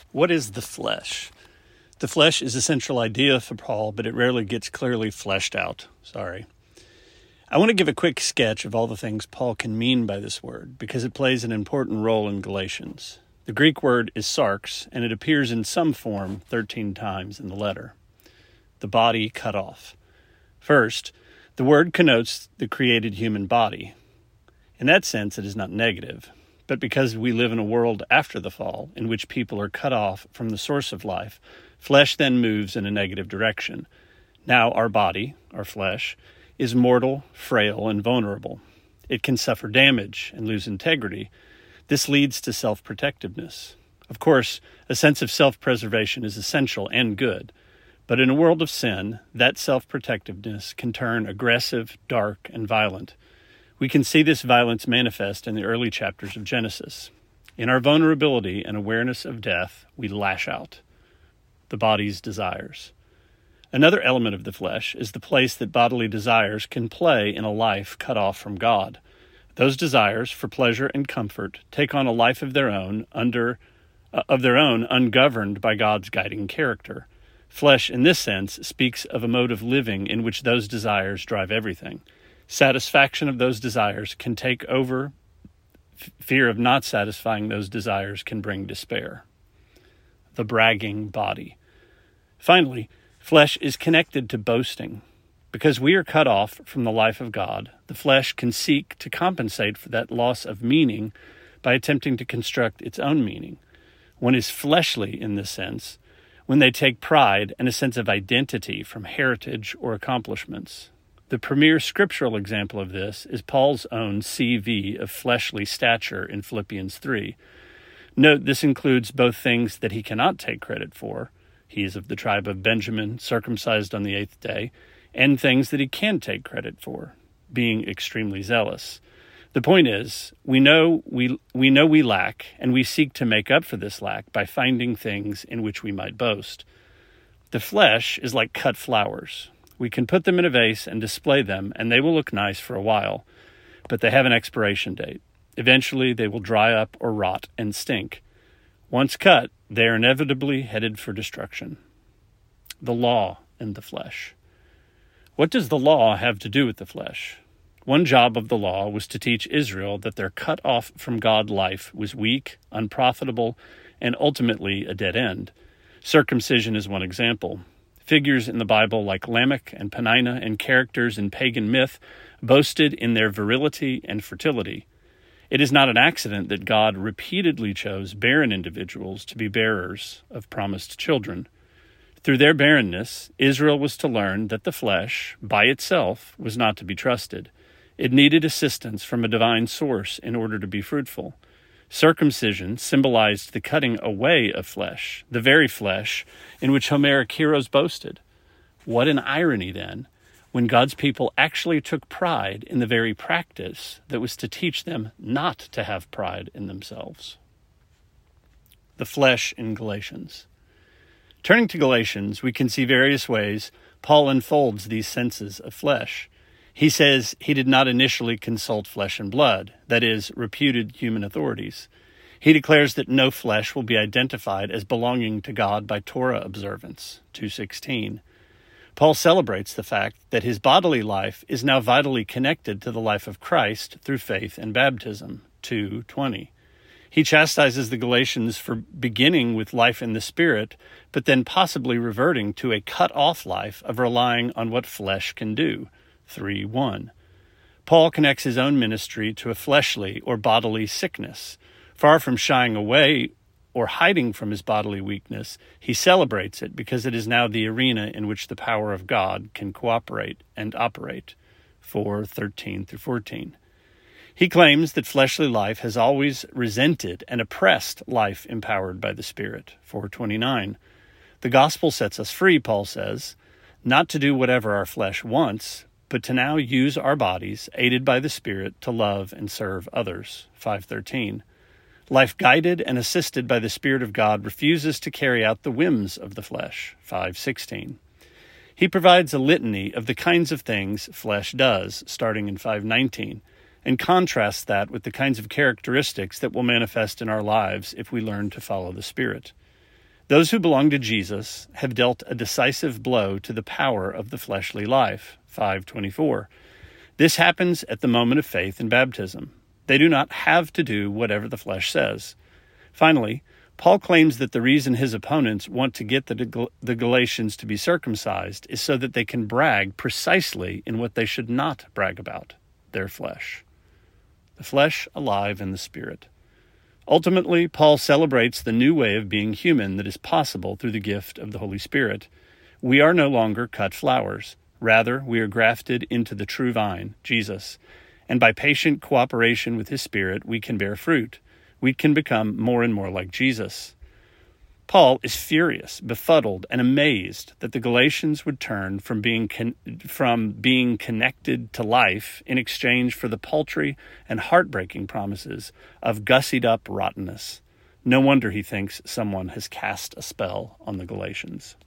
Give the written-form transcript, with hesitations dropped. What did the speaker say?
What is the flesh? The flesh is a central idea for Paul, but it rarely gets clearly fleshed out. I want to give a quick sketch of all the things Paul can mean by this word, because it plays an important role in Galatians. The Greek word is sarx, and it appears in some form 13 times in the letter. The body cut off. First, the word connotes the created human body. In that sense, it is not negative. But because we live in a world after the fall, in which people are cut off from the source of life, flesh then moves in a negative direction. Now our body, our flesh, is mortal, frail, and vulnerable. It can suffer damage and lose integrity. This leads to self-protectiveness. Of course, a sense of self-preservation is essential and good, but in a world of sin, that self-protectiveness can turn aggressive, dark, and violent. We can see this violence manifest in the early chapters of Genesis. In our vulnerability and awareness of death, we lash out. The body's desires. Another element of the flesh is the place that bodily desires can play in a life cut off from God. Those desires for pleasure and comfort take on a life of their own, ungoverned by God's guiding character. Flesh, in this sense, speaks of a mode of living in which those desires drive everything. Satisfaction of those desires can take over. Fear of not satisfying those desires can bring despair. The bragging body. Finally, flesh is connected to boasting. Because we are cut off from the life of God, the flesh can seek to compensate for that loss of meaning by attempting to construct its own meaning. One is fleshly in this sense when they take pride and a sense of identity from heritage or accomplishments. The premier scriptural example of this is Paul's own CV of fleshly stature in Philippians 3. Note this includes both things that he cannot take credit for, he is of the tribe of Benjamin, circumcised on the 8th day, and things that he can take credit for, being extremely zealous. The point is, we know we lack, and we seek to make up for this lack by finding things in which we might boast. The flesh is like cut flowers. We can put them in a vase and display them, and they will look nice for a while, but they have an expiration date. Eventually, they will dry up or rot and stink. Once cut, they are inevitably headed for destruction. The law and the flesh. What does the law have to do with the flesh? One job of the law was to teach Israel that their cut off from God life was weak, unprofitable, and ultimately a dead end. Circumcision is one example. Figures in the Bible like Lamech and Peninnah and characters in pagan myth boasted in their virility and fertility. It is not an accident that God repeatedly chose barren individuals to be bearers of promised children. Through their barrenness, Israel was to learn that the flesh, by itself, was not to be trusted. It needed assistance from a divine source in order to be fruitful. Circumcision symbolized the cutting away of flesh, the very flesh in which Homeric heroes boasted. What an irony, then, when God's people actually took pride in the very practice that was to teach them not to have pride in themselves. The flesh in Galatians. Turning to Galatians, we can see various ways Paul unfolds these senses of flesh. He says he did not initially consult flesh and blood, that is, reputed human authorities. He declares that no flesh will be identified as belonging to God by Torah observance, 2:16. Paul celebrates the fact that his bodily life is now vitally connected to the life of Christ through faith and baptism, 2:20. He chastises the Galatians for beginning with life in the Spirit, but then possibly reverting to a cut-off life of relying on what flesh can do, 3:1. Paul connects his own ministry to a fleshly or bodily sickness. Far from shying away or hiding from his bodily weakness, he celebrates it because it is now the arena in which the power of God can cooperate and operate, 4:13-14. He claims that fleshly life has always resented and oppressed life empowered by the Spirit, 4:29. The gospel sets us free, Paul says, not to do whatever our flesh wants, but to now use our bodies, aided by the Spirit, to love and serve others, 5:13. Life guided and assisted by the Spirit of God refuses to carry out the whims of the flesh, 5:16. He provides a litany of the kinds of things flesh does, starting in 5:19, and contrasts that with the kinds of characteristics that will manifest in our lives if we learn to follow the Spirit. Those who belong to Jesus have dealt a decisive blow to the power of the fleshly life. 5:24. This happens at the moment of faith in baptism. They do not have to do whatever the flesh says. Finally, Paul claims that the reason his opponents want to get the Galatians to be circumcised is so that they can brag precisely in what they should not brag about, their flesh. The flesh alive in the Spirit. Ultimately, Paul celebrates the new way of being human that is possible through the gift of the Holy Spirit. We are no longer cut flowers. Rather, we are grafted into the true vine, Jesus. And by patient cooperation with his Spirit, we can bear fruit. We can become more and more like Jesus. Paul is furious, befuddled, and amazed that the Galatians would turn from being connected to life in exchange for the paltry and heartbreaking promises of gussied-up rottenness. No wonder he thinks someone has cast a spell on the Galatians.